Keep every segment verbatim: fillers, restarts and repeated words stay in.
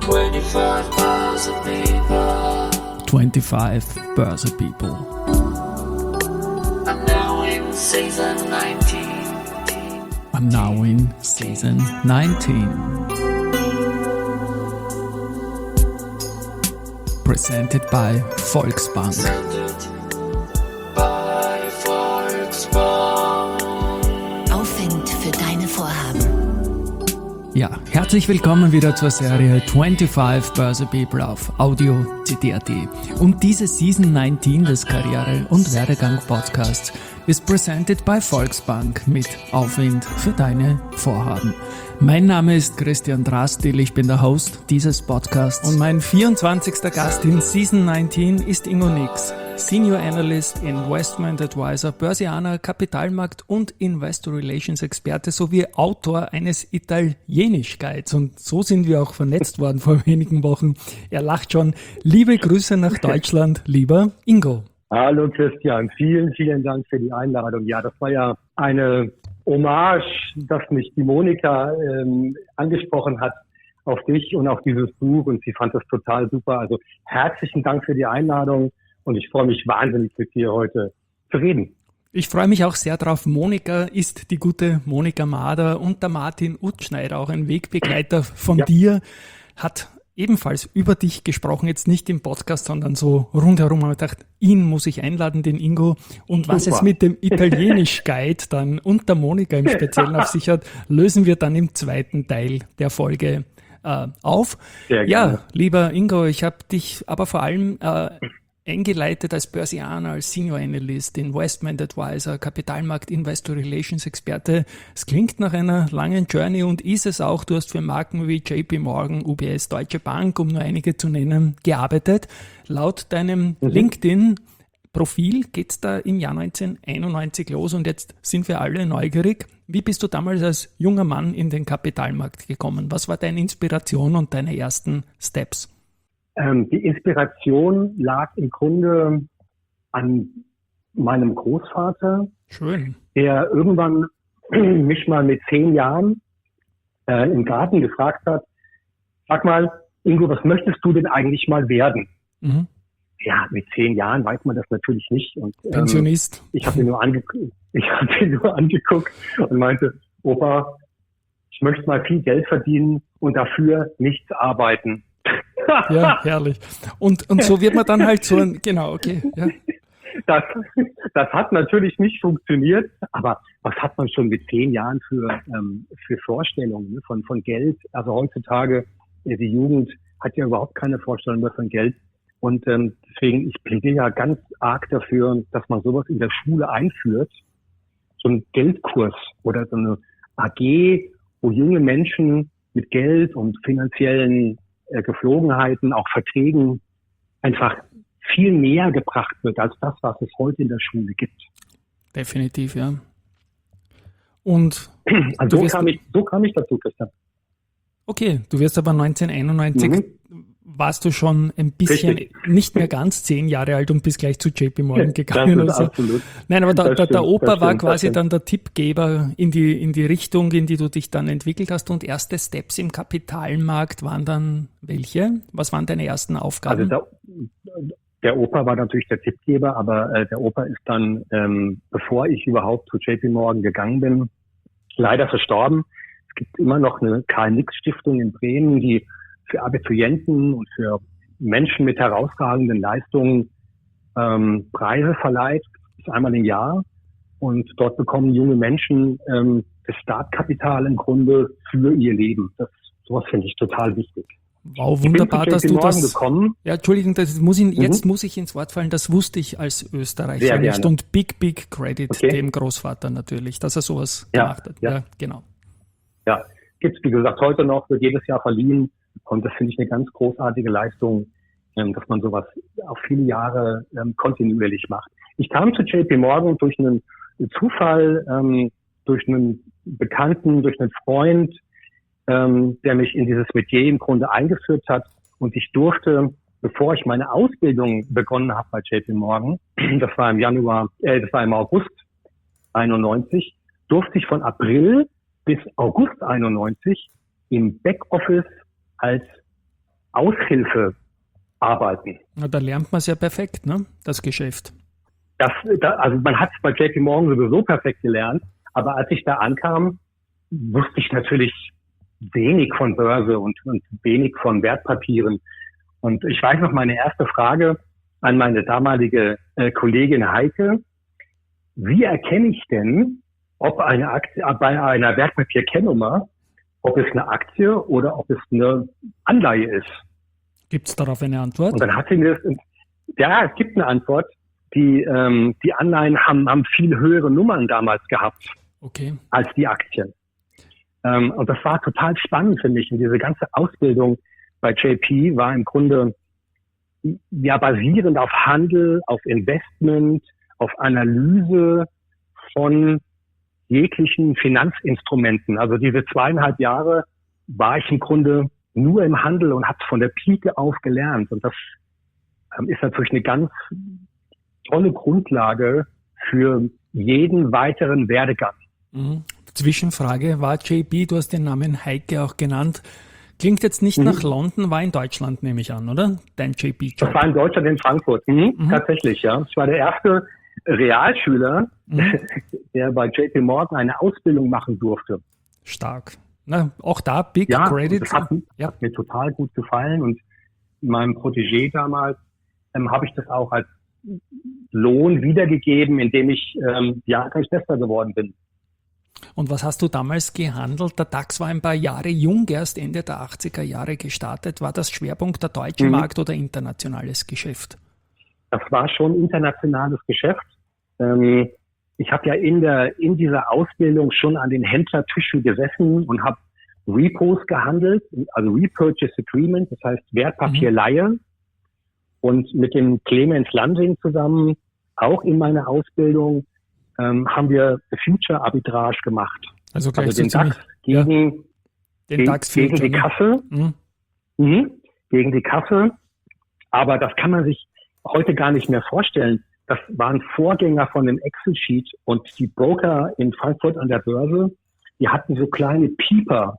twenty-five Börse People. twenty-five Börse People. I'm now in season nineteen. I'm now in season nineteen. Presented by Volksbank. Presented by Volksbank. Aufwind für deine Vorhaben. Ja, herzlich willkommen wieder zur Serie twenty-five Börse People auf Audio C D A T. Und diese Season neunzehn des Karriere- und Werdegang-Podcasts ist presented by Volksbank mit Aufwind für deine Vorhaben. Mein Name ist Christian Drastil, ich bin der Host dieses Podcasts und mein vierundzwanzigster Gast in Season neunzehn ist Ingo Nix, Senior Analyst, Investment Advisor, Börsianer, Kapitalmarkt- und Investor Relations Experte sowie Autor eines Italienisch-Guides. Und so sind wir auch vernetzt worden vor wenigen Wochen. Er lacht schon. Liebe Grüße nach Deutschland, lieber Ingo. Hallo Christian, vielen, vielen Dank für die Einladung. Ja, das war ja eine Hommage, dass mich die Monika ähm, angesprochen hat auf dich und auf dieses Buch und sie fand das total super. Also herzlichen Dank für die Einladung und ich freue mich wahnsinnig mit dir heute zu reden. Ich freue mich auch sehr drauf. Monika ist die gute Monika Mader und der Martin Utschneider, auch ein Wegbegleiter von ja. dir, hat ebenfalls über dich gesprochen, jetzt nicht im Podcast, sondern so rundherum. Ich gedacht, ihn muss ich einladen, den Ingo. Und was Super. Es mit dem Italienisch-Guide dann und der Monika im Speziellen auf sich hat, lösen wir dann im zweiten Teil der Folge äh, auf. Sehr gerne. Ja, lieber Ingo, ich habe dich aber vor allem äh, eingeleitet als Börsianer, als Senior Analyst, Investment Advisor, Kapitalmarkt, Investor Relations Experte. Es klingt nach einer langen Journey und ist es auch. Du hast für Marken wie J P Morgan, U B S, Deutsche Bank, um nur einige zu nennen, gearbeitet. Laut deinem mhm. LinkedIn-Profil geht's da im Jahr neunzehnhunderteinundneunzig los und jetzt sind wir alle neugierig. Wie bist du damals als junger Mann in den Kapitalmarkt gekommen? Was war deine Inspiration und deine ersten Steps? Die Inspiration lag im Grunde an meinem Großvater, Schön. Der irgendwann mich mal mit zehn Jahren äh, im Garten gefragt hat, sag mal, Ingo, was möchtest du denn eigentlich mal werden? Mhm. Ja, mit zehn Jahren weiß man das natürlich nicht. Und, ähm, Pensionist. Ich habe ihn nur angeguckt, ich habe ihn nur angeguckt und meinte, Opa, ich möchte mal viel Geld verdienen und dafür nichts arbeiten. Ja, herrlich. Und, und so wird man dann halt so ein, genau, okay. Ja. Das, das hat natürlich nicht funktioniert, aber was hat man schon mit zehn Jahren für, ähm, für Vorstellungen ne, von, von Geld? Also heutzutage, äh, die Jugend hat ja überhaupt keine Vorstellung mehr von Geld. Und ähm, deswegen, ich plädiere ja ganz arg dafür, dass man sowas in der Schule einführt, so einen Geldkurs oder so eine A G, wo junge Menschen mit Geld und finanziellen Geflogenheiten, auch Verträgen einfach viel näher gebracht wird als das, was es heute in der Schule gibt. Definitiv, ja. Und also so kam, ich, so kam ich dazu, Christian. Okay, du wirst aber neunzehnhunderteinundneunzig, mhm. warst du schon ein bisschen, Richtig. Nicht mehr ganz zehn Jahre alt und bist gleich zu J P Morgan gegangen. Das ist oder so. Absolut. Nein, aber da, da, der Opa stimmt, war quasi dann der Tippgeber in die, in die Richtung, in die du dich dann entwickelt hast. Und erste Steps im Kapitalmarkt waren dann welche? Was waren deine ersten Aufgaben? Also der, der Opa war natürlich der Tippgeber, aber äh, der Opa ist dann, ähm, bevor ich überhaupt zu J P Morgan gegangen bin, leider verstorben. Es gibt immer noch eine Karl-Nix-Stiftung in Bremen, die für Abiturienten und für Menschen mit herausragenden Leistungen ähm, Preise verleiht, das ist einmal im Jahr. Und dort bekommen junge Menschen ähm, das Startkapital im Grunde für ihr Leben. Das, sowas finde ich total wichtig. Wow, wunderbar, dass du das... Gekommen. Ja, Entschuldigung, das muss ich, jetzt mhm. muss ich ins Wort fallen, das wusste ich als Österreicher nicht. Und big, big credit okay. dem Großvater natürlich, dass er sowas ja, gemacht hat. Ja, ja genau. Ja, gibt's wie gesagt heute noch, wird jedes Jahr verliehen. Und das finde ich eine ganz großartige Leistung, ähm, dass man sowas auf viele Jahre ähm, kontinuierlich macht. Ich kam zu J P Morgan durch einen Zufall, ähm, durch einen Bekannten, durch einen Freund, ähm, der mich in dieses Metier im Grunde eingeführt hat. Und ich durfte, bevor ich meine Ausbildung begonnen habe bei J P Morgan, das war im Januar, äh, das war im August einundneunzig, durfte ich von April bis August einundneunzig im Backoffice als Aushilfe arbeiten. Na, da lernt man es ja perfekt, ne? Das Geschäft. Das, da, also man hat es bei J P Morgan sowieso perfekt gelernt, aber als ich da ankam, wusste ich natürlich wenig von Börse und, und wenig von Wertpapieren. Und ich weiß noch, meine erste Frage an meine damalige äh, Kollegin Heike: Wie erkenne ich denn, ob eine Aktie bei einer Wertpapierkennnummer, ob es eine Aktie oder ob es eine Anleihe ist? Gibt es darauf eine Antwort? Und dann hat sie mir das, ja, es gibt eine Antwort. Die, ähm, die Anleihen haben, haben viel höhere Nummern damals gehabt Okay. als die Aktien. Ähm, und das war total spannend für mich. Und diese ganze Ausbildung bei J P war im Grunde ja basierend auf Handel, auf Investment, auf Analyse von jeglichen Finanzinstrumenten. Also diese zweieinhalb Jahre war ich im Grunde nur im Handel und habe von der Pike auf gelernt. Und das ähm, ist natürlich eine ganz tolle Grundlage für jeden weiteren Werdegang. Mhm. Zwischenfrage, war J P, du hast den Namen Heike auch genannt, klingt jetzt nicht Mhm. nach London, war in Deutschland, nehme ich an, oder? Dein J P-Job. Das war in Deutschland, in Frankfurt. Mhm, Mhm. Tatsächlich, ja. Ich war der erste Realschüler, Mhm. der bei J P Morgan eine Ausbildung machen durfte. Stark. Na, auch da Big Ja, Credit. das hat, Ja. hat mir total gut gefallen und meinem Protégé damals ähm, habe ich das auch als Lohn wiedergegeben, indem ich ähm, jahrgleich besser geworden bin. Und was hast du damals gehandelt? Der DAX war ein paar Jahre jung, erst Ende der achtziger Jahre gestartet. War das Schwerpunkt der deutsche Mhm. Markt oder internationales Geschäft? Das war schon internationales Geschäft. Ähm, ich habe ja in der in dieser Ausbildung schon an den Händlertischen gesessen und habe Repos gehandelt, also Repurchase Agreement, das heißt Wertpapierleihe. Mhm. Und mit dem Clemens Lansing zusammen, auch in meiner Ausbildung, ähm, haben wir Future Arbitrage gemacht. Also gleich Also den so DAX ziemlich- ja, gegen, den gegen, DAX gegen die Future, ne? Kasse. Mhm. Mhm, gegen die Kasse. Aber das kann man sich heute gar nicht mehr vorstellen. Das war ein Vorgänger von dem Excel-Sheet und die Broker in Frankfurt an der Börse, die hatten so kleine Pieper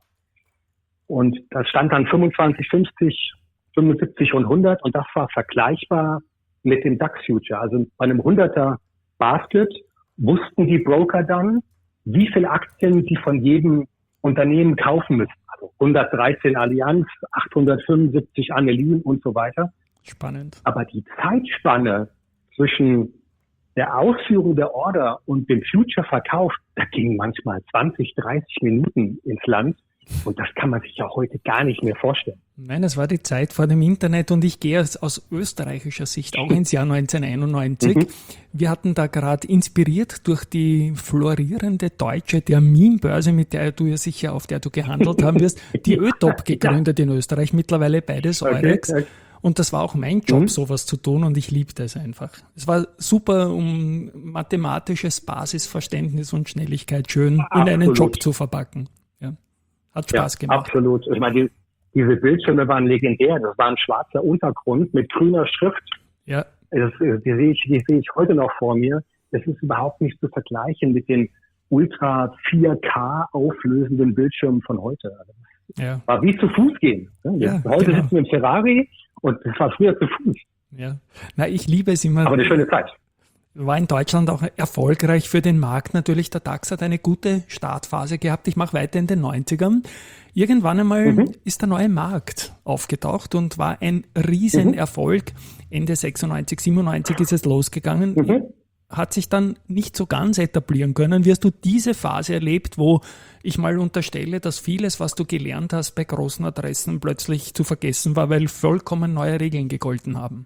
und da stand dann fünfundzwanzig, fünfzig, fünfundsiebzig und hundert und das war vergleichbar mit dem DAX-Future. Also bei einem hunderter Basket wussten die Broker dann, wie viele Aktien sie von jedem Unternehmen kaufen müssen. Also hundertdreizehn Allianz, achthundertfünfundsiebzig Annelien und so weiter. Spannend. Aber die Zeitspanne zwischen der Ausführung der Order und dem Future-Verkauf, da gingen manchmal zwanzig, dreißig Minuten ins Land. Und das kann man sich ja heute gar nicht mehr vorstellen. Nein, es war die Zeit vor dem Internet und ich gehe aus, aus österreichischer Sicht auch ins Jahr neunzehnhunderteinundneunzig. Mhm. Wir hatten da gerade inspiriert durch die florierende deutsche Terminbörse, mit der du ja sicher, auf der du gehandelt haben wirst, die Ötop gegründet in Österreich, mittlerweile beides Eurex. Okay. Und das war auch mein Job, Mhm. sowas zu tun und ich liebte es einfach. Es war super, um mathematisches Basisverständnis und Schnelligkeit schön in einen Absolut. Job zu verpacken. Ja. Hat Spaß Ja, gemacht. absolut. Ich meine, die, diese Bildschirme waren legendär. Das war ein schwarzer Untergrund mit grüner Schrift. Ja, Das, die sehe ich, die sehe ich heute noch vor mir. Das ist überhaupt nicht zu vergleichen mit den Ultra vier K auflösenden Bildschirmen von heute. Also ja. war wie zu Fuß gehen. Ja, heute genau. sitzen wir im Ferrari und das war früher zu Fuß. Ja, na, ich liebe es immer. Aber eine schöne Zeit. War in Deutschland auch erfolgreich für den Markt. Natürlich, der DAX hat eine gute Startphase gehabt. Ich mache weiter in den neunzigern. Irgendwann einmal Mhm. ist der neue Markt aufgetaucht und war ein Riesenerfolg. Ende sechsundneunzig, siebenundneunzig ist es losgegangen. Mhm. Hat sich dann nicht so ganz etablieren können. Wie hast du diese Phase erlebt, wo ich mal unterstelle, dass vieles, was du gelernt hast bei großen Adressen, plötzlich zu vergessen war, weil vollkommen neue Regeln gegolten haben?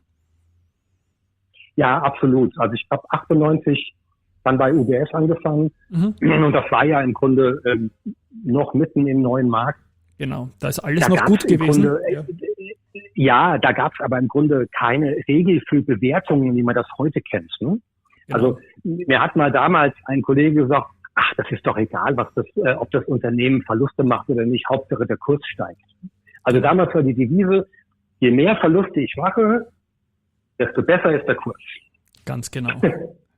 Ja, absolut. Also ich habe achtundneunzig dann bei U B S angefangen Mhm. und das war ja im Grunde ähm, noch mitten im neuen Markt. Genau, da ist alles Da noch gab's gut im gewesen. Grunde, Ja. äh, ja, da gab es aber im Grunde keine Regel für Bewertungen, wie man das heute kennt. Ne? Genau. Also mir hat mal damals ein Kollege gesagt, ach, das ist doch egal, was das, äh, ob das Unternehmen Verluste macht oder nicht, Hauptsache der Kurs steigt. Also damals war die Devise, je mehr Verluste ich mache, desto besser ist der Kurs. Ganz genau.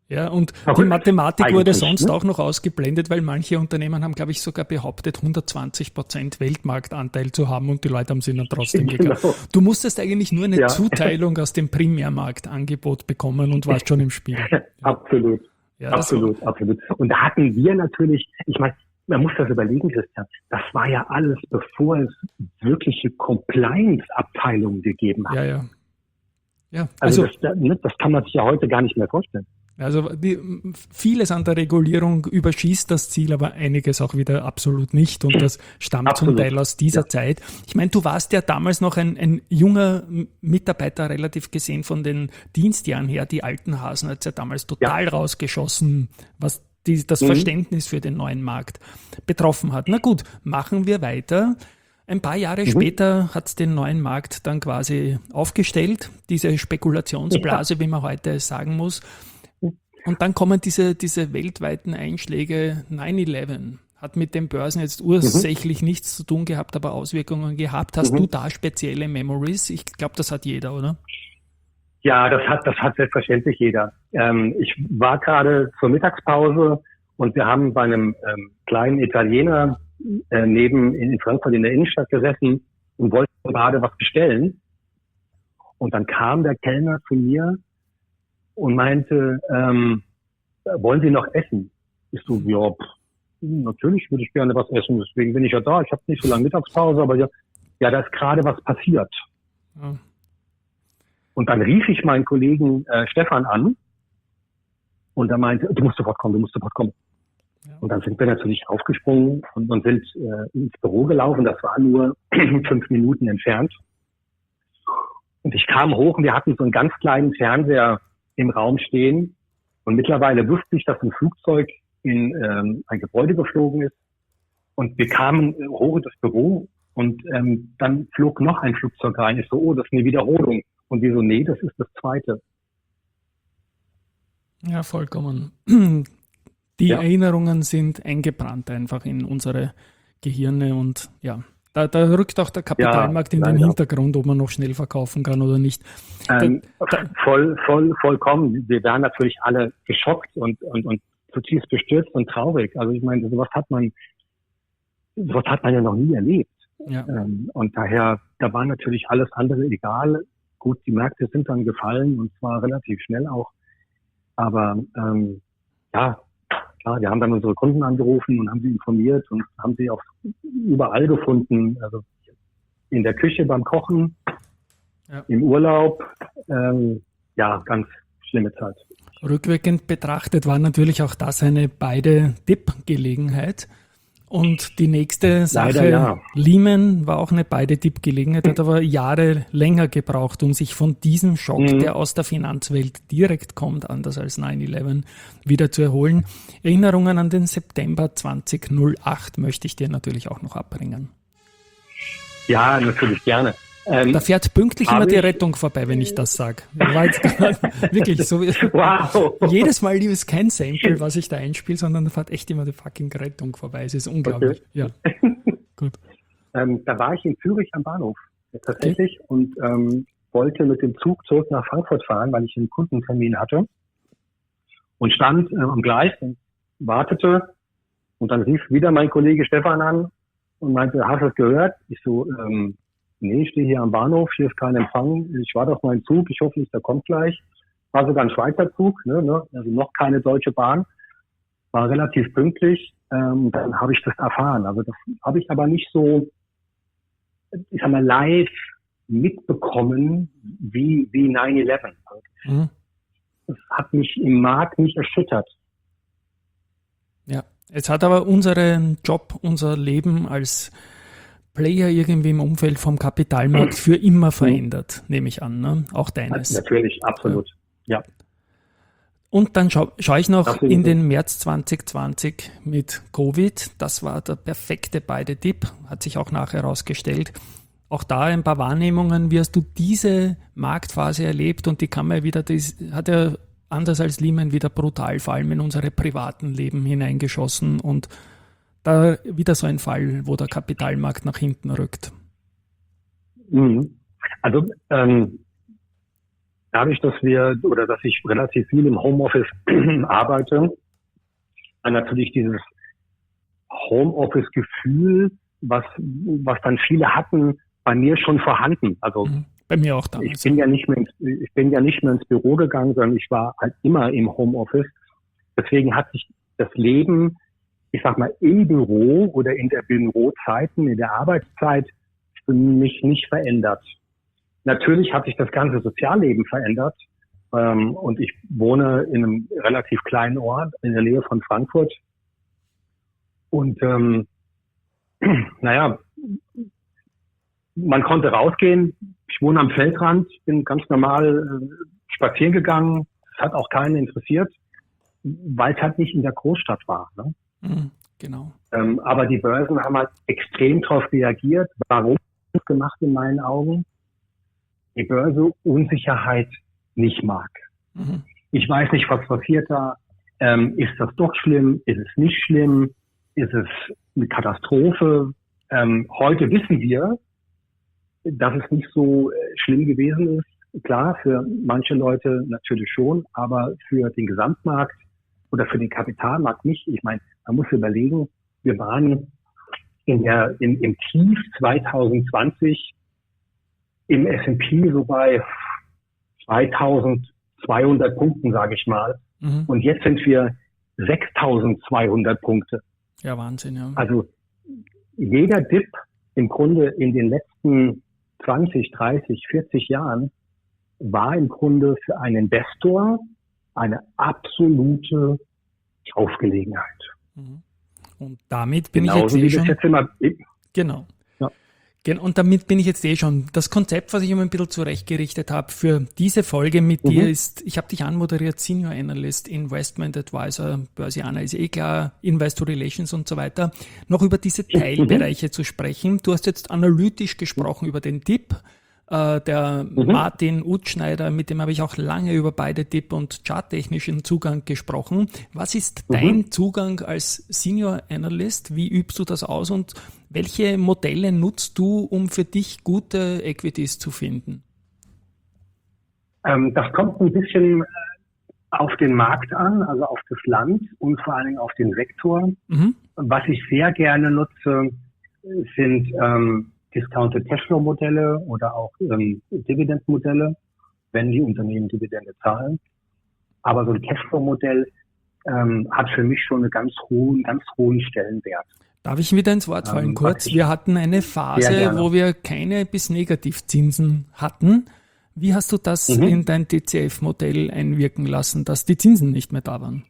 Ja, und Verrückt. die Mathematik wurde Eigentlich, sonst ne? auch noch ausgeblendet, weil manche Unternehmen haben, glaube ich, sogar behauptet, hundertzwanzig Prozent Weltmarktanteil zu haben und die Leute haben sie dann trotzdem Genau. gekauft. Du musstest eigentlich nur eine Ja. Zuteilung aus dem Primärmarktangebot bekommen und warst schon im Spiel. Absolut. Ja, das war- absolut, absolut. Und da hatten wir natürlich, ich meine, man muss das überlegen, Christian, das war ja alles, bevor es wirkliche Compliance-Abteilungen gegeben hat. Ja, ja. Ja, Also, also, das, ne, das kann man sich ja heute gar nicht mehr vorstellen. also die, vieles an der Regulierung überschießt das Ziel, aber einiges auch wieder absolut nicht. Und das stammt Absolut. zum Teil aus dieser Ja. Zeit. Ich meine, du warst ja damals noch ein, ein junger Mitarbeiter, relativ gesehen von den Dienstjahren her. Die alten Hasen hat ja damals total rausgeschossen, was die, das Mhm. Verständnis für den neuen Markt betroffen hat. Na gut, machen wir weiter. Ein paar Jahre Mhm. später hat es den neuen Markt dann quasi aufgestellt, diese Spekulationsblase, wie man heute sagen muss. Und dann kommen diese, diese weltweiten Einschläge. nine eleven hat mit den Börsen jetzt ursächlich Mhm. nichts zu tun gehabt, aber Auswirkungen gehabt. Hast Mhm. du da spezielle Memories? Ich glaube, das hat jeder, oder? Ja, das hat, das hat selbstverständlich jeder. Ähm, ich war gerade zur Mittagspause und wir haben bei einem ähm, kleinen Italiener äh, neben in Frankfurt in der Innenstadt gesessen und wollten gerade was bestellen. Und dann kam der Kellner zu mir und meinte, ähm, wollen Sie noch essen? Ich so, ja, pff, natürlich würde ich gerne was essen, deswegen bin ich ja da. Ich habe nicht so lange Mittagspause, aber ja, ja, da ist gerade was passiert. Ja. Und dann rief ich meinen Kollegen äh, Stefan an und er meinte, du musst sofort kommen, du musst sofort kommen. Ja. Und dann sind wir natürlich aufgesprungen und, und sind äh, ins Büro gelaufen. Das war nur fünf Minuten entfernt. Und ich kam hoch und wir hatten so einen ganz kleinen Fernseher im Raum stehen. Und mittlerweile wusste ich, dass ein Flugzeug in ähm, ein Gebäude geflogen ist. Und wir kamen äh, hoch in das Büro und ähm, dann flog noch ein Flugzeug rein. Ich so, oh, das ist eine Wiederholung. Und wir so, nee, das ist das zweite. Ja, vollkommen. Die Ja. Erinnerungen sind eingebrannt einfach in unsere Gehirne und ja, da, da rückt auch der Kapitalmarkt Ja, in den leider. Hintergrund, ob man noch schnell verkaufen kann oder nicht. Ähm, Da- voll, voll, vollkommen. Wir waren natürlich alle geschockt und, und, und zutiefst bestürzt und traurig. Also ich meine, sowas hat man, sowas hat man ja noch nie erlebt. Ja, Ähm, und daher, da war natürlich alles andere egal. Gut, die Märkte sind dann gefallen und zwar relativ schnell auch. Aber ähm, ja, klar, wir haben dann unsere Kunden angerufen und haben sie informiert und haben sie auch überall gefunden. Also in der Küche beim Kochen, Ja. im Urlaub. Ähm, ja, ganz schlimme Zeit. rückwirkend betrachtet war natürlich auch das eine beide Dip-Gelegenheit. Und die nächste Sache, Leider ja. Lehman war auch eine beide Dip-Gelegenheit, hat aber Jahre länger gebraucht, um sich von diesem Schock, Mhm. der aus der Finanzwelt direkt kommt, anders als nine eleven, wieder zu erholen. Erinnerungen an den September zweitausendacht möchte ich dir natürlich auch noch abbringen. Ja, natürlich gerne. Ähm, Da fährt pünktlich Hab immer die ich- Rettung vorbei, wenn ich das sage. Wirklich, so wie, wow. jedes Mal ist es kein Sample, was ich da einspiele, sondern da fährt echt immer die fucking Rettung vorbei. Es ist unglaublich. Ja, gut. Ähm, da war ich in Zürich am Bahnhof äh, tatsächlich und ähm, wollte mit dem Zug zurück nach Frankfurt fahren, weil ich einen Kundentermin hatte und stand äh, am Gleis und wartete und dann rief wieder mein Kollege Stefan an und meinte, hast du es gehört? Ich so, ähm, nee, ich stehe hier am Bahnhof, hier ist kein Empfang, ich warte auf meinen Zug, ich hoffe nicht, der kommt gleich. War sogar ein Schweizer Zug, ne, ne, also noch keine deutsche Bahn, war relativ pünktlich. Ähm, dann habe ich das erfahren. Also das habe ich aber nicht so, ich sag mal, live mitbekommen wie, wie nine eleven. Mhm. Das hat mich im Markt nicht erschüttert. Ja, es hat aber unseren Job, unser Leben als Player irgendwie im Umfeld vom Kapitalmarkt für immer verändert, nehme ich an, ne? Auch deines. Natürlich, absolut. Ja. Und dann schaue schau ich noch Absolut. in den März zwanzig zwanzig mit Covid. Das war der perfekte beide Dip, hat sich auch nachher herausgestellt. Auch da ein paar Wahrnehmungen. Wie hast du diese Marktphase erlebt? Und die kann man wieder, das hat ja anders als Lehman wieder brutal, vor allem in unsere privaten Leben hineingeschossen. Und da wieder so ein Fall, wo der Kapitalmarkt nach hinten rückt. Mhm. Also ähm, dadurch, dass wir oder dass ich relativ viel im Homeoffice arbeite, war natürlich dieses Homeoffice-Gefühl, was, was dann viele hatten, bei mir schon vorhanden. Also bei mir auch damals. Ich bin ja nicht mehr ins, ich bin ja nicht mehr ins Büro gegangen, sondern ich war halt immer im Homeoffice. Deswegen hat sich das Leben, ich sag mal, im Büro oder in der Bürozeiten, in der Arbeitszeit für mich nicht verändert. Natürlich hat sich das ganze Sozialleben verändert. Ähm, und ich wohne in einem relativ kleinen Ort in der Nähe von Frankfurt. Und ähm, naja, man konnte rausgehen. Ich wohne am Feldrand, bin ganz normal äh, spazieren gegangen. Das hat auch keinen interessiert, weil es halt nicht in der Großstadt war. Ne? Mhm, genau. Ähm, aber die Börsen haben halt extrem darauf reagiert. Warum das gemacht in meinen Augen? Die Börse Unsicherheit nicht mag. Mhm. Ich weiß nicht, was passiert da. Ähm, ist das doch schlimm? Ist es nicht schlimm? Ist es eine Katastrophe? Ähm, heute wissen wir, dass es nicht so äh, schlimm gewesen ist. Klar, für manche Leute natürlich schon, aber für den Gesamtmarkt oder für den Kapitalmarkt nicht. Ich meine, man muss überlegen, wir waren in der, im, im Tief zwanzig zwanzig im S und P so bei zweitausendzweihundert Punkten, sage ich mal. Mhm. Und jetzt sind wir sechstausendzweihundert Punkte. Ja, Wahnsinn, ja. Also jeder Dip im Grunde in den letzten zwanzig, dreißig, vierzig Jahren war im Grunde für einen Investor eine absolute Kaufgelegenheit. Und damit bin Genauso ich jetzt eh schon... Jetzt immer, genau. Und damit bin ich jetzt eh schon. Das Konzept, was ich immer ein bisschen zurechtgerichtet habe für diese Folge mit mhm. dir ist, ich habe dich anmoderiert, Senior Analyst, Investment Advisor, Börsianer ist eh klar, Investor Relations und so weiter, noch über diese Teilbereiche mhm. zu sprechen. Du hast jetzt analytisch gesprochen mhm. über den Dip. Äh, der mhm. Martin Utschneider, mit dem habe ich auch lange über beide Dip- und charttechnischen Zugang gesprochen. Was ist mhm. dein Zugang als Senior Analyst? Wie übst du das aus und welche Modelle nutzt du, um für dich gute Equities zu finden? Ähm, das kommt ein bisschen auf den Markt an, also auf das Land und vor allen Dingen auf den Sektor. Mhm. Was ich sehr gerne nutze, sind ähm, Discounted Cashflow-Modelle oder auch ähm, Dividend-Modelle, wenn die Unternehmen Dividende zahlen. Aber so ein Cashflow-Modell ähm, hat für mich schon einen ganz hohen, ganz hohen Stellenwert. Darf ich wieder ins Wort fallen, ähm, kurz? Wir hatten eine Phase, wo wir keine bis Negativzinsen hatten. Wie hast du das mhm. in dein D C F-Modell einwirken lassen, dass die Zinsen nicht mehr da waren?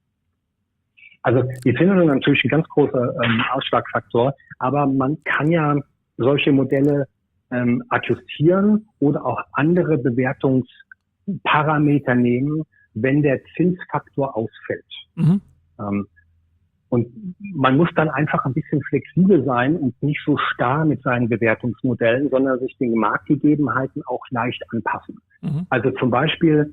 Also die Zinsen sind natürlich ein ganz großer ähm, Ausschlagfaktor, aber man kann ja solche Modelle ähm, adjustieren oder auch andere Bewertungsparameter nehmen, wenn der Zinsfaktor ausfällt. Mhm. Ähm, und man muss dann einfach ein bisschen flexibel sein und nicht so starr mit seinen Bewertungsmodellen, sondern sich den Marktgegebenheiten auch leicht anpassen. Mhm. Also zum Beispiel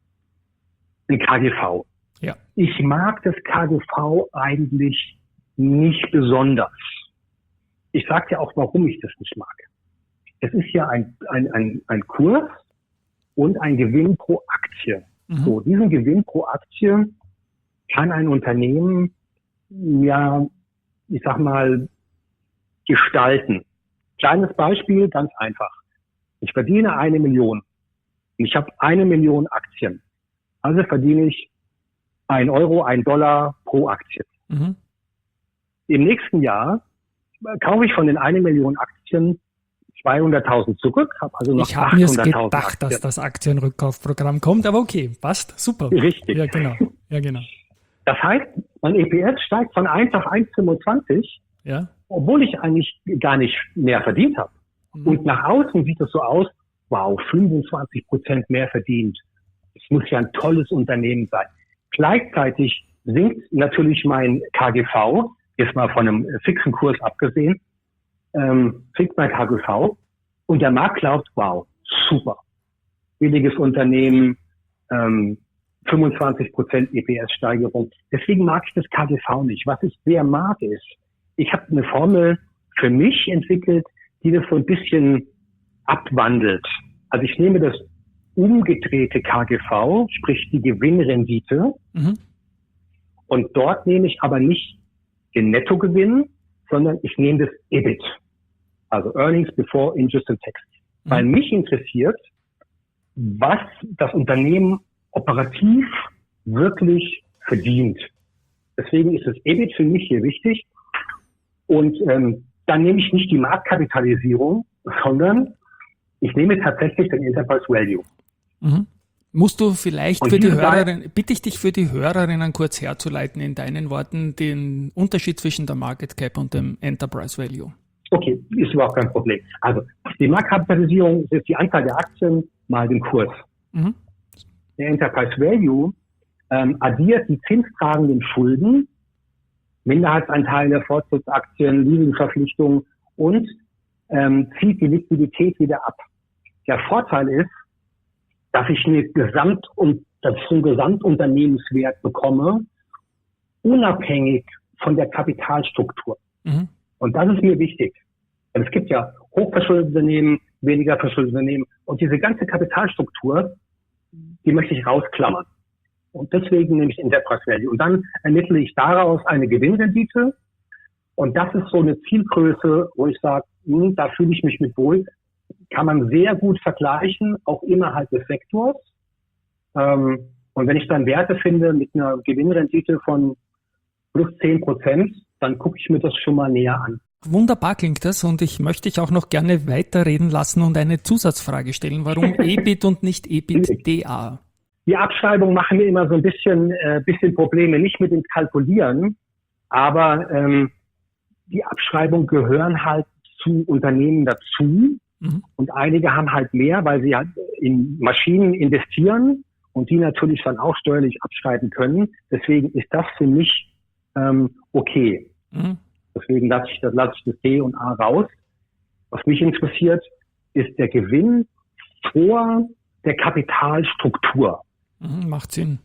ein K G V. Ja. Ich mag das K G V eigentlich nicht besonders. Ich sage ja auch, warum ich das nicht mag. Es ist ja ein, ein, ein, ein Kurs und ein Gewinn pro Aktie. Mhm. So, diesen Gewinn pro Aktie kann ein Unternehmen ja, ich sag mal, gestalten. Kleines Beispiel, ganz einfach. Ich verdiene eine Million. Und ich habe eine Million Aktien. Also verdiene ich ein Euro, ein Dollar pro Aktie. Mhm. Im nächsten Jahr kaufe ich von den eine Million Aktien zweihunderttausend zurück, habe also noch ich hab achthunderttausend. Ich habe mir gedacht, Aktien. Dass das Aktienrückkaufprogramm kommt, aber okay, passt, super. Richtig. Ja, genau. Ja, genau. Das heißt, mein E P S steigt von eins auf eins Komma fünfundzwanzig, ja. obwohl ich eigentlich gar nicht mehr verdient habe. Mhm. Und nach außen sieht es so aus, wow, fünfundzwanzig Prozent mehr verdient. Es muss ja ein tolles Unternehmen sein. Gleichzeitig sinkt natürlich mein K G V, jetzt mal von einem fixen Kurs abgesehen, ähm, sinkt mein K G V und der Markt glaubt, wow, super, billiges Unternehmen, ähm, fünfundzwanzig Prozent E P S-Steigerung. Deswegen mag ich das K G V nicht. Was ich sehr mag ist, ich habe eine Formel für mich entwickelt, die das so ein bisschen abwandelt. Also ich nehme das umgedrehte K G V, sprich die Gewinnrendite. Mhm. Und dort nehme ich aber nicht den Nettogewinn, sondern ich nehme das E B I T, also Earnings Before Interest and Tax. Mhm. Weil mich interessiert, was das Unternehmen operativ wirklich verdient. Deswegen ist das E B I T für mich hier wichtig. Und ähm, dann nehme ich nicht die Marktkapitalisierung, sondern ich nehme tatsächlich den Enterprise Value. Mhm. Musst du vielleicht Und für die diese Hörerin, bitte ich dich für die Hörerinnen kurz herzuleiten in deinen Worten, den Unterschied zwischen der Market Cap und dem Enterprise Value. Okay, ist überhaupt kein Problem. Also die Marktkapitalisierung ist die Anzahl der Aktien mal den Kurs. Mhm. Der Enterprise Value ähm, addiert die zinstragenden Schulden, Minderheitsanteile, Vorzugsaktien, Leasingverpflichtungen und ähm, zieht die Liquidität wieder ab. Der Vorteil ist, dass ich eine Gesamt- und dass ich einen Gesamtunternehmenswert bekomme, unabhängig von der Kapitalstruktur. Mhm. Und das ist mir wichtig. Denn es gibt ja hochverschuldete Unternehmen, weniger verschuldete Unternehmen. Und diese ganze Kapitalstruktur, die möchte ich rausklammern. Und deswegen nehme ich Enterprise Value. Und dann ermittle ich daraus eine Gewinnrendite. Und das ist so eine Zielgröße, wo ich sage, hm, da fühle ich mich mit wohl. Kann man sehr gut vergleichen, auch innerhalb des Sektors. Ähm, und wenn ich dann Werte finde mit einer Gewinnrendite von plus zehn Prozent, dann gucke ich mir das schon mal näher an. Wunderbar klingt das und ich möchte dich auch noch gerne weiterreden lassen und eine Zusatzfrage stellen. Warum E B I T und nicht EBITDA? Die Abschreibungen machen mir immer so ein bisschen, äh, bisschen Probleme, nicht mit dem Kalkulieren, aber ähm, die Abschreibungen gehören halt zu Unternehmen dazu. Mhm. Und einige haben halt mehr, weil sie halt in Maschinen investieren und die natürlich dann auch steuerlich abschreiben können. Deswegen ist das für mich ähm, okay. Mhm. Deswegen lasse ich, das, lasse ich das D und A raus. Was mich interessiert, ist der Gewinn vor der Kapitalstruktur. Mhm, macht Sinn.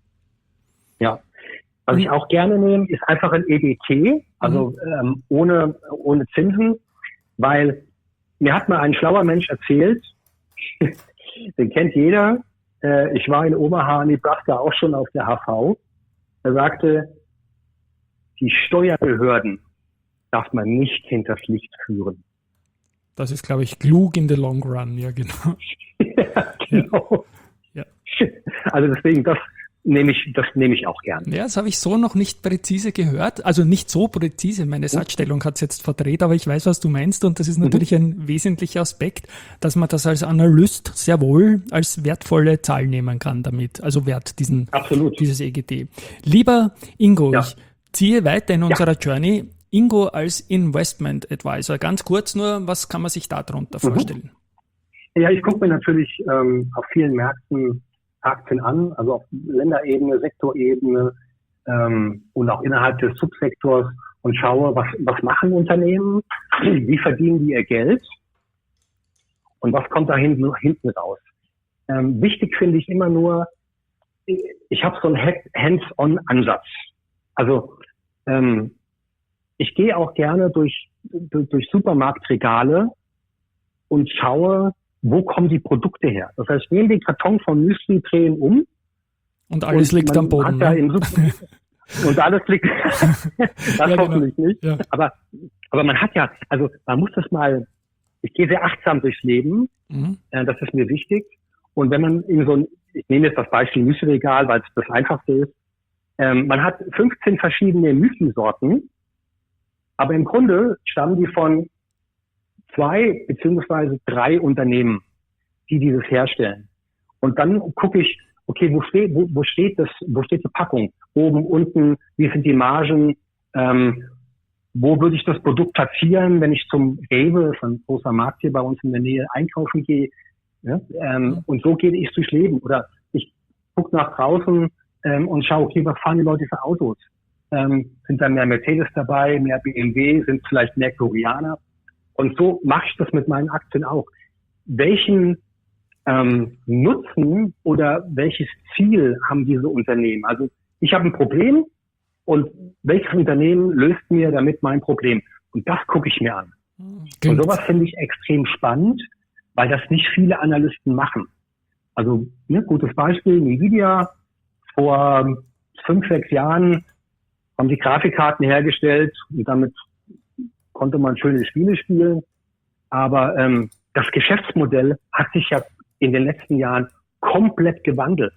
Ja. Was mhm. ich auch gerne nehme, ist einfach ein E B T, also mhm. ähm, ohne, ohne Zinsen, weil mir hat mal ein schlauer Mensch erzählt, den kennt jeder, äh, ich war in Omaha, Nebraska auch schon auf der H V, er sagte, die Steuerbehörden darf man nicht hinters Licht führen. Das ist, glaube ich, klug in the long run, ja genau. Ja, genau. Ja. Also deswegen, das nehme ich, das nehme ich auch gern. Ja, das habe ich so noch nicht präzise gehört. Also nicht so präzise, meine Satzstellung hat es jetzt verdreht, aber ich weiß, was du meinst und das ist natürlich mhm. ein wesentlicher Aspekt, dass man das als Analyst sehr wohl als wertvolle Zahl nehmen kann damit, also Wert diesen, Absolut. dieses E G T. Lieber Ingo, ja. ich ziehe weiter in unserer ja. Journey. Ingo als Investment Advisor, ganz kurz nur, was kann man sich darunter mhm. vorstellen? Ja, ich gucke mir natürlich ähm, auf vielen Märkten Aktien an, also auf Länderebene, Sektorebene ähm, und auch innerhalb des Subsektors und schaue, was, was machen Unternehmen, wie verdienen die ihr Geld und was kommt da hinten, hinten raus. Ähm, wichtig finde ich immer nur, ich habe so einen Hands-on-Ansatz. Also ähm, ich gehe auch gerne durch, durch, durch Supermarktregale und schaue, wo kommen die Produkte her. Das heißt, ich nehme den Karton von Müsli, drehen um. Und alles und liegt am Boden. Ja ne? im und alles liegt, das ja, hoffentlich genau. nicht. Ja. Aber, aber man hat ja, also man muss das mal, ich gehe sehr achtsam durchs Leben, mhm. äh, das ist mir wichtig. Und wenn man in so ein, ich nehme jetzt das Beispiel Müsli-Regal, weil es das einfachste ist, ähm, man hat fünfzehn verschiedene Müsli-Sorten, aber im Grunde stammen die von zwei beziehungsweise drei Unternehmen, die dieses herstellen. Und dann gucke ich, okay, wo steht, wo, wo steht das, wo steht die Packung? Oben, unten, wie sind die Margen? Ähm, wo würde ich das Produkt platzieren, wenn ich zum Rewe, das ist ein großer Markt hier bei uns in der Nähe, einkaufen gehe? Ja? Ähm, und so gehe ich durchs Leben. Oder ich gucke nach draußen ähm, und schaue, okay, was fahren die Leute für Autos? Ähm, sind da mehr Mercedes dabei, mehr B M W, sind vielleicht mehr Koreaner? Und so mache ich das mit meinen Aktien auch. Welchen ähm, Nutzen oder welches Ziel haben diese Unternehmen? Also ich habe ein Problem und welches Unternehmen löst mir damit mein Problem? Und das gucke ich mir an. Klingt. Und sowas finde ich extrem spannend, weil das nicht viele Analysten machen. Also, ne, gutes Beispiel, Nvidia, vor fünf, sechs Jahren haben die Grafikkarten hergestellt und damit konnte man schöne Spiele spielen. Aber ähm, das Geschäftsmodell hat sich ja in den letzten Jahren komplett gewandelt.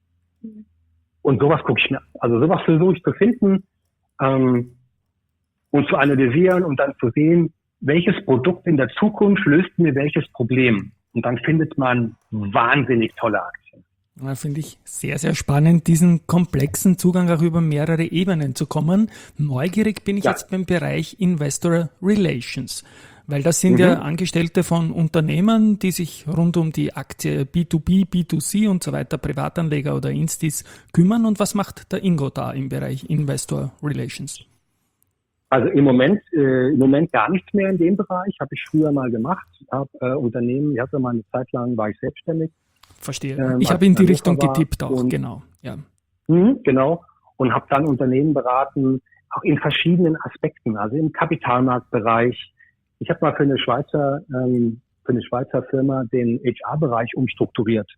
Und sowas gucke ich mir, also sowas versuche ich zu finden ähm, und zu analysieren und dann zu sehen, welches Produkt in der Zukunft löst mir welches Problem. Und dann findet man wahnsinnig tolle Aktien. Ja, finde ich sehr, sehr spannend, diesen komplexen Zugang auch über mehrere Ebenen zu kommen. Neugierig bin ich Ja. jetzt beim Bereich Investor Relations, weil das sind Mhm. ja Angestellte von Unternehmen, die sich rund um die Aktie B zwei B, B zwei C und so weiter, Privatanleger oder Instis kümmern. Und was macht der Ingo da im Bereich Investor Relations? Also im Moment, äh, im Moment gar nichts mehr in dem Bereich. Habe ich früher mal gemacht. Habe äh, Unternehmen, ich hatte mal eine Zeit lang, war ich selbstständig. Verstehe. Ähm, ich als habe in die Hannover Richtung war getippt auch, und- genau. Ja. Mhm, genau. Und habe dann Unternehmen beraten, auch in verschiedenen Aspekten, also im Kapitalmarktbereich. Ich habe mal für eine Schweizer, ähm, für eine Schweizer Firma den H R-Bereich umstrukturiert.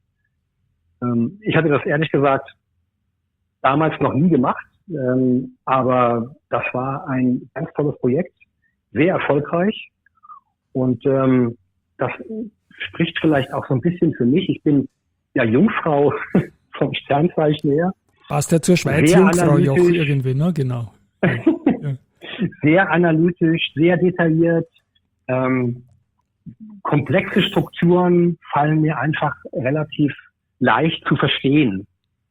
Ähm, ich hatte das ehrlich gesagt damals noch nie gemacht, ähm, aber das war ein ganz tolles Projekt, sehr erfolgreich und ähm, das spricht vielleicht auch so ein bisschen für mich. Ich bin ja Jungfrau vom Sternzeichen her. Passt ja zur Schweiz, Sehr Jungfrau Joch analytisch. irgendwie, ne? Genau. Ja. Ja. Sehr analytisch, sehr detailliert. Ähm, komplexe Strukturen fallen mir einfach relativ leicht zu verstehen.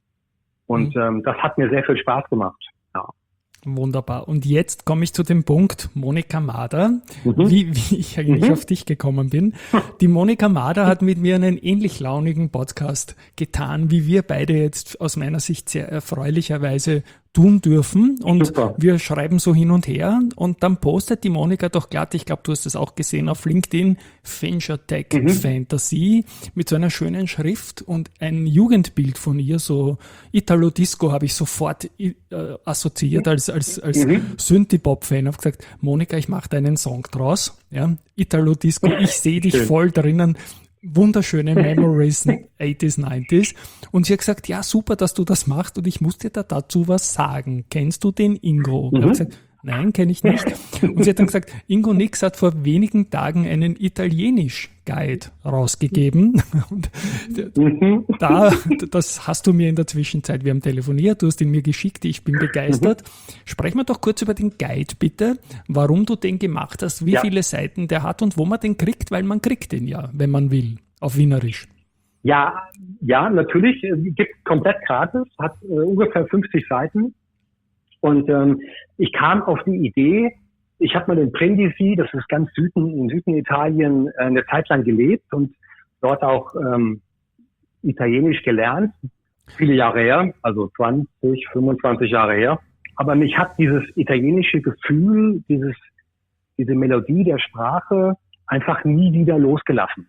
Und Mhm. ähm, das hat mir sehr viel Spaß gemacht. Ja. Wunderbar. Und jetzt komme ich zu dem Punkt, Monika Mader, Mhm. wie, wie ich eigentlich Mhm. auf dich gekommen bin. Die Monika Mader hat mit mir einen ähnlich launigen Podcast getan, wie wir beide jetzt aus meiner Sicht sehr erfreulicherweise tun dürfen. Und Super. wir schreiben so hin und her und dann postet die Monika doch glatt, ich glaube, du hast es auch gesehen auf LinkedIn, Venture Tech Mhm. Fantasy mit so einer schönen Schrift und ein Jugendbild von ihr, so Italo Disco habe ich sofort äh, assoziiert als, als, als Mhm. Synthie-Pop-Fan. Habe gesagt, Monika, ich mache da einen Song draus. Ja, Italo Disco, ich sehe dich Schön. voll drinnen. Wunderschöne Memories achtziger, neunziger. Und sie hat gesagt, ja, super, dass du das machst und ich muss dir da dazu was sagen. Kennst du den Ingo? Und ich habe gesagt, nein, kenne ich nicht. Und sie hat dann gesagt, Ingo Nix hat vor wenigen Tagen einen Italienisch-Guide rausgegeben. Und Mhm. da, das hast du mir in der Zwischenzeit, wir haben telefoniert, du hast ihn mir geschickt, ich bin begeistert. Sprechen wir doch kurz über den Guide, bitte, warum du den gemacht hast, wie Ja. viele Seiten der hat und wo man den kriegt, weil man kriegt den ja, wenn man will, auf Wienerisch. Ja, ja, natürlich, äh, gibt komplett gratis, hat äh, ungefähr fünfzig Seiten. Und ähm, ich kam auf die Idee, ich habe mal in Brindisi, das ist ganz Süden, in Süden Italien, äh, eine Zeit lang gelebt und dort auch ähm, Italienisch gelernt, viele Jahre her, also zwanzig, fünfundzwanzig Jahre her. Aber mich hat dieses italienische Gefühl, dieses, diese Melodie der Sprache einfach nie wieder losgelassen.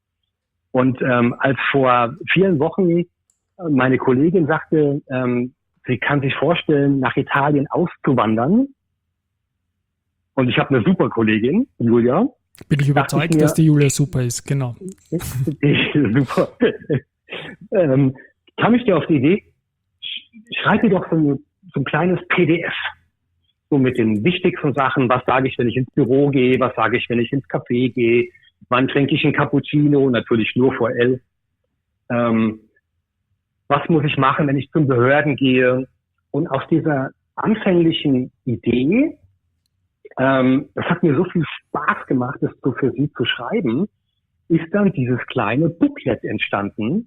Und ähm, als vor vielen Wochen meine Kollegin sagte, ähm, sie kann sich vorstellen, nach Italien auszuwandern. Und ich habe eine super Kollegin, Julia. Bin ich überzeugt, ich mir- dass die Julia super ist, genau. super. ähm, kam ich dir auf die Idee, sch- schreib mir doch so ein, so ein kleines P D F. So mit den wichtigsten Sachen. Was sage ich, wenn ich ins Büro gehe? Was sage ich, wenn ich ins Café gehe? Wann trinke ich einen Cappuccino? Natürlich nur vor elf. Ähm, was muss ich machen, wenn ich zum Behörden gehe? Und aus dieser anfänglichen Idee, ähm, das hat mir so viel Spaß gemacht, das so für sie zu schreiben, ist dann dieses kleine Booklet entstanden.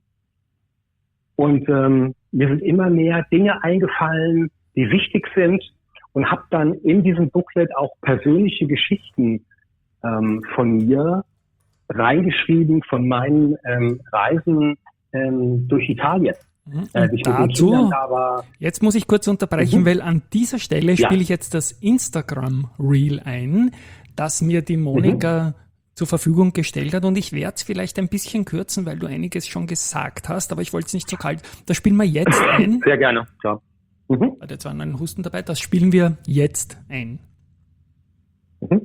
Und ähm, mir sind immer mehr Dinge eingefallen, die wichtig sind, und habe dann in diesem Booklet auch persönliche Geschichten ähm, von mir reingeschrieben, von meinen ähm, Reisen ähm, durch Italien. Mhm. Äh, Und ich mit den Kindern dazu, da war. jetzt muss ich kurz unterbrechen, Mhm. weil an dieser Stelle Ja. spiele ich jetzt das Instagram-Reel ein, das mir die Monika zur Verfügung gestellt hat, und ich werde es vielleicht ein bisschen kürzen, weil du einiges schon gesagt hast, aber ich wollte es nicht so kalt. Das spielen wir jetzt ein. Sehr gerne, klar. Mhm. Hat jetzt war noch ein Husten dabei, das spielen wir jetzt ein. Mhm.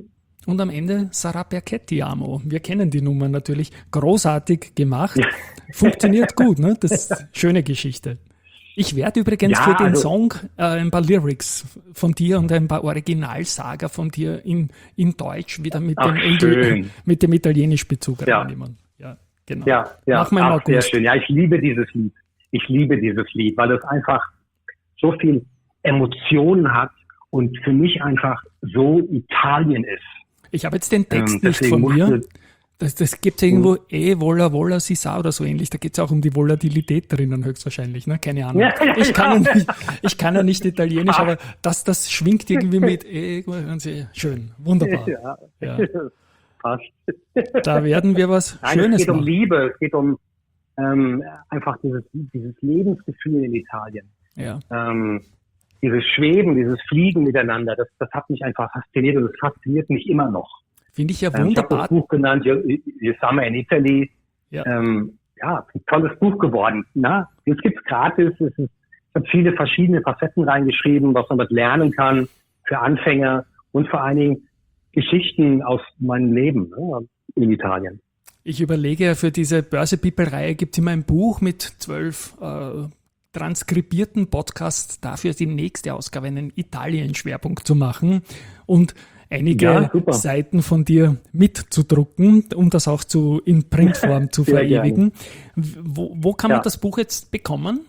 und am Ende Sarà perché ti amo. Wir kennen die Nummer natürlich. Großartig gemacht. Funktioniert gut, ne? Das ist eine schöne Geschichte. Ich werde übrigens Ja, für den also- Song äh, ein paar Lyrics von dir und ein paar Originalsager von dir in, in Deutsch wieder mit, Ach, dem, Engl- schön. mit dem Italienisch-Bezug Ja. reinnehmen. Ja, genau. Ja, ja, Machen wir im ach, sehr August. schön. Ja, ich liebe dieses Lied. Ich liebe dieses Lied, weil es einfach so viel Emotionen hat und für mich einfach so Italien ist. Ich habe jetzt den Text Ähm, nicht deswegen von mir. musste- Das, das gibt es irgendwo, eh, vola, vola, si sa oder so ähnlich. Da geht es auch um die Volatilität drinnen höchstwahrscheinlich, ne? Keine Ahnung. Ja, ja, ich, kann ja ja. nicht, ich kann ja nicht Italienisch, aber das, das schwingt irgendwie mit, eh, schön, wunderbar. Ja, Ja. passt. Da werden wir was Nein, es Schönes geht um machen. Liebe, es geht um ähm, einfach dieses, dieses Lebensgefühl in Italien. Ja. Ähm, dieses Schweben, dieses Fliegen miteinander, das, das hat mich einfach fasziniert und es fasziniert mich immer noch. Finde ich ja Ähm, ich habe wunderbar. das Buch genannt, Your, Your Summer in Italy. Ja. Ähm, ja, ein tolles Buch geworden. Na, jetzt gibt's gratis. Es ist, ich habe viele verschiedene Facetten reingeschrieben, was man dort lernen kann für Anfänger und vor allen Dingen Geschichten aus meinem Leben, ne, in Italien. Ich überlege ja, für diese Börse People-Reihe gibt es immer ein Buch mit zwölf äh, transkribierten Podcasts, dafür die nächste Ausgabe einen Italien-Schwerpunkt zu machen und einige Ja, super. Seiten von dir mitzudrucken, um das auch zu, in Printform zu Sehr verewigen. Wo, wo kann man Ja. das Buch jetzt bekommen?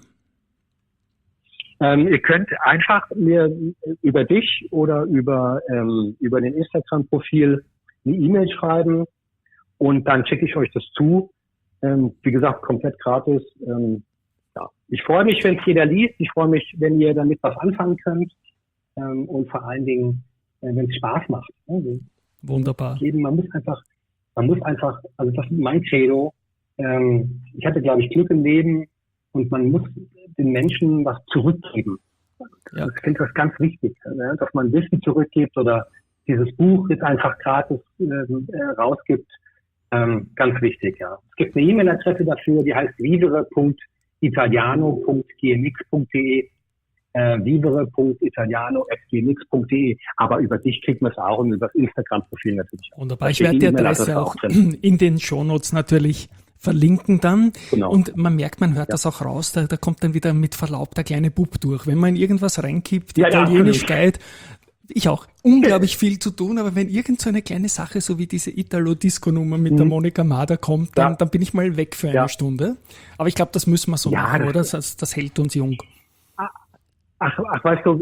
Ähm, ihr könnt einfach mir über dich oder über, ähm, über den Instagram-Profil eine E-Mail schreiben und dann schicke ich euch das zu. Ähm, wie gesagt, komplett gratis. Ähm, ja. Ich freue mich, wenn es jeder liest. Ich freue mich, wenn ihr damit was anfangen könnt. Ähm, und vor allen Dingen, äh, wenn es Spaß macht. Also, Wunderbar. Leben, man muss einfach, man muss einfach, also das ist mein Credo. Ähm, ich hatte, glaube ich, Glück im Leben und man muss den Menschen was zurückgeben. Ja. Ich finde das ganz wichtig, ne? Dass man Wissen zurückgibt oder dieses Buch jetzt einfach gratis äh, rausgibt. Ähm, ganz wichtig, ja. Es gibt eine E-Mail-Adresse dafür, die heißt vivere punkt italiano punkt g m x punkt d e äh, vivere punkt italiano at g m x punkt d e. Aber über dich kriegt man es auch und über das Instagram-Profil natürlich auch. Wunderbar. Da Ich steht werde die E-Mail-Adresse Adresse auch drin. in den Shownotes natürlich verlinken dann. Genau. Und man merkt, man hört Ja. das auch raus, da, da kommt dann wieder mit Verlaub der kleine Bub durch. Wenn man in irgendwas reinkippt, Ja, ja, Italienisch absolut. Guide, ich auch, unglaublich viel zu tun, aber wenn irgend so eine kleine Sache, so wie diese Italo-Disco-Nummer mit der Monika Mader kommt, dann, Ja. dann bin ich mal weg für eine Ja. Stunde. Aber ich glaube, das müssen wir so Ja, machen, das- oder? Das, das hält uns jung. Ach, ach, weißt du,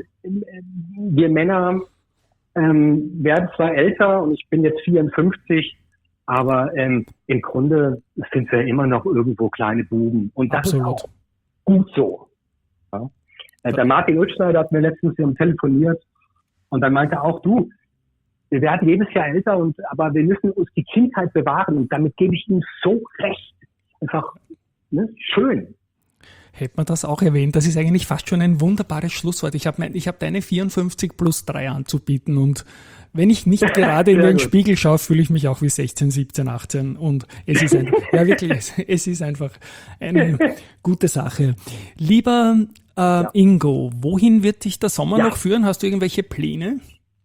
wir Männer ähm, werden zwar älter und ich bin jetzt vierundfünfzig, aber ähm, im Grunde sind wir immer noch irgendwo kleine Buben. Und das Absolut. ist auch gut so. Ja? Äh, Der Martin Utschneider hat mir letztens hier telefoniert und dann meinte auch, du, wir werden jedes Jahr älter, und aber wir müssen uns die Kindheit bewahren. Und damit gebe ich ihm so recht. Einfach ne, schön. Hätte man das auch erwähnt. Das ist eigentlich fast schon ein wunderbares Schlusswort. Ich habe mein, ich hab deine vierundfünfzig plus drei anzubieten und wenn ich nicht gerade in Sehr den gut. Spiegel schaue, fühle ich mich auch wie sechzehn, siebzehn, achtzehn und es ist ein, ja wirklich, es, es ist einfach eine gute Sache. Lieber äh, Ingo, wohin wird dich der Sommer Ja. noch führen? Hast du irgendwelche Pläne?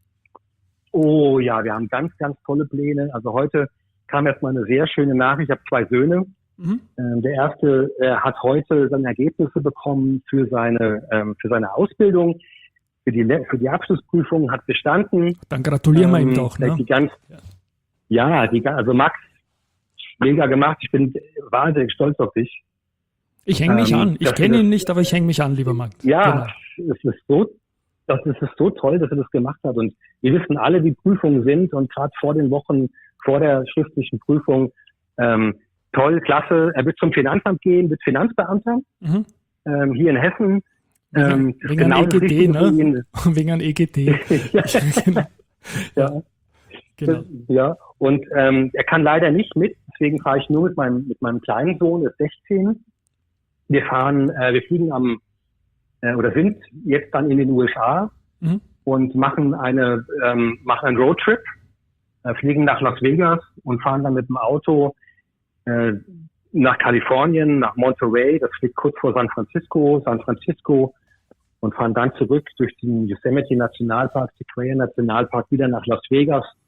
Oh ja, wir haben ganz, ganz tolle Pläne. Also heute kam erstmal eine sehr schöne Nachricht. Ich habe zwei Söhne. Mhm. Ähm, der erste äh, hat heute seine Ergebnisse bekommen für seine ähm, für seine Ausbildung, für die Le- für die Abschlussprüfung, hat bestanden. Dann gratulieren wir ihm Ähm, doch. Ne? Die ganz, ja, die, ga- also Max, mega gemacht. Ich bin wahnsinnig stolz auf dich. Ich hänge mich ähm, an. Ich dass kenne wir ihn das- nicht, aber ich hänge mich an, lieber Max. Ja, es ist so, das ist, es ist so toll, dass er das gemacht hat. Und wir wissen alle, wie Prüfungen sind. Und gerade vor den Wochen vor der schriftlichen Prüfung, ähm, toll, klasse. Er wird zum Finanzamt gehen, wird Finanzbeamter Genau. Mhm. ähm, hier in Hessen. Ähm, das ist Wegen genau einem das E G T, Richtige für ne? ihn. Wegen einem E G T. ja, genau. ja, genau. ja. Und ähm, er kann leider nicht mit. Deswegen fahre ich nur mit meinem mit meinem kleinen Sohn, der ist sechzehn. Wir fahren, äh, wir fliegen am äh, oder sind jetzt dann in den U S A Mhm. und machen eine ähm, machen einen Roadtrip, äh, fliegen nach Las Vegas und fahren dann mit dem Auto äh, nach Kalifornien, nach Monterey, das liegt kurz vor San Francisco, San Francisco und fahren dann zurück durch den Yosemite Nationalpark, Sequoia Nationalpark wieder nach Las Vegas,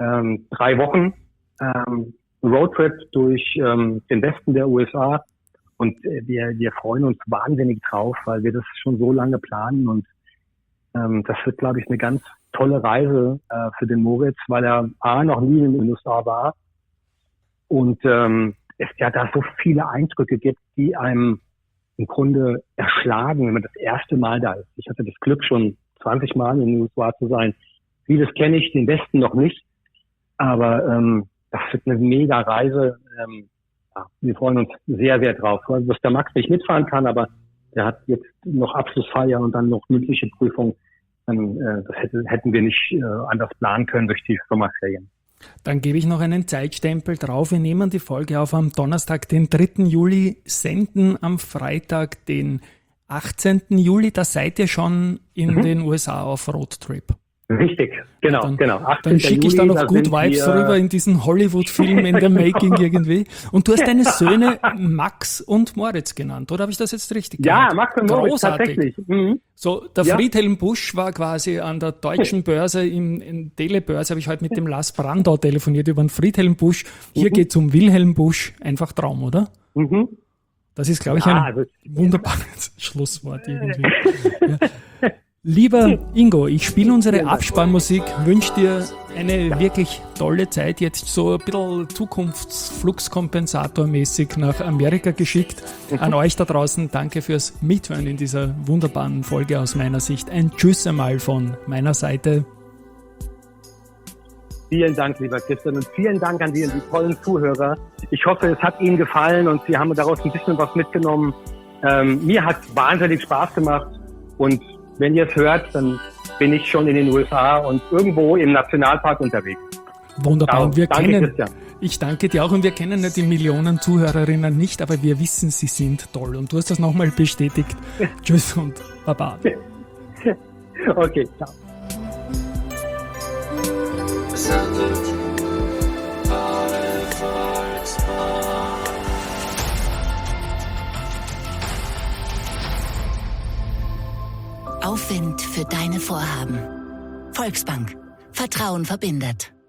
ähm, drei Wochen ähm, Roadtrip durch ähm, den Westen der U S A. Und äh, wir, wir freuen uns wahnsinnig drauf, weil wir das schon so lange planen. Und ähm, das wird, glaube ich, eine ganz tolle Reise äh, für den Moritz, weil er A, noch nie in den U S A war und ähm, es ja da so viele Eindrücke gibt, die einem im Grunde erschlagen, wenn man das erste Mal da ist. Ich hatte das Glück, schon zwanzig Mal in den U S A zu sein. Vieles kenne ich, den Westen noch nicht, aber ähm, das wird eine mega Reise. Ähm, ja, wir freuen uns sehr, sehr drauf, dass der Max nicht mitfahren kann, aber der hat jetzt noch Abschlussfeier und dann noch mündliche Prüfung. Dann, äh, das hätte, hätten wir nicht äh, anders planen können durch die Sommerferien. Dann gebe ich noch einen Zeitstempel drauf. Wir nehmen die Folge auf am Donnerstag, den dritten Juli, senden am Freitag, den achtzehnten Juli. Da seid ihr schon in mhm. den U S A auf Roadtrip. Richtig, genau, dann, genau. Dann schicke ich da noch Good Vibes wir, rüber in diesen Hollywood-Film in the Making irgendwie. Und du hast deine Söhne Max und Moritz genannt, oder habe ich das jetzt richtig ja, gehört? Ja, Max und Moritz, großartig. Tatsächlich. Mhm. So, der ja. Friedhelm Busch war quasi an der deutschen Börse, im, in Telebörse, habe ich heute mit dem Lars Brandau telefoniert über den Friedhelm Busch. Hier mhm. geht es um Wilhelm Busch. Einfach Traum, oder? Mhm. Das ist, glaube ich, ja, ein also, wunderbares Schlusswort irgendwie. Ja. Lieber Ingo, ich spiele unsere Abspannmusik, wünsche dir eine ja. wirklich tolle Zeit, jetzt so ein bisschen Zukunftsfluxkompensatormäßig nach Amerika geschickt. An euch da draußen, danke fürs Mithören in dieser wunderbaren Folge aus meiner Sicht. Ein Tschüss einmal von meiner Seite. Vielen Dank, lieber Christian, und vielen Dank an die, die tollen Zuhörer. Ich hoffe, es hat Ihnen gefallen und Sie haben daraus ein bisschen was mitgenommen. Ähm, mir hat es wahnsinnig Spaß gemacht und wenn ihr es hört, dann bin ich schon in den U S A und irgendwo im Nationalpark unterwegs. Wunderbar. Ja, und wir danke, kennen, Christian. Ich danke dir auch und wir kennen ja die Millionen Zuhörerinnen nicht, aber wir wissen, sie sind toll. Und du hast das nochmal bestätigt. Tschüss und Baba. Okay, ciao. Presented by Volkswagen. Aufwind für deine Vorhaben. Volksbank. Vertrauen verbindet.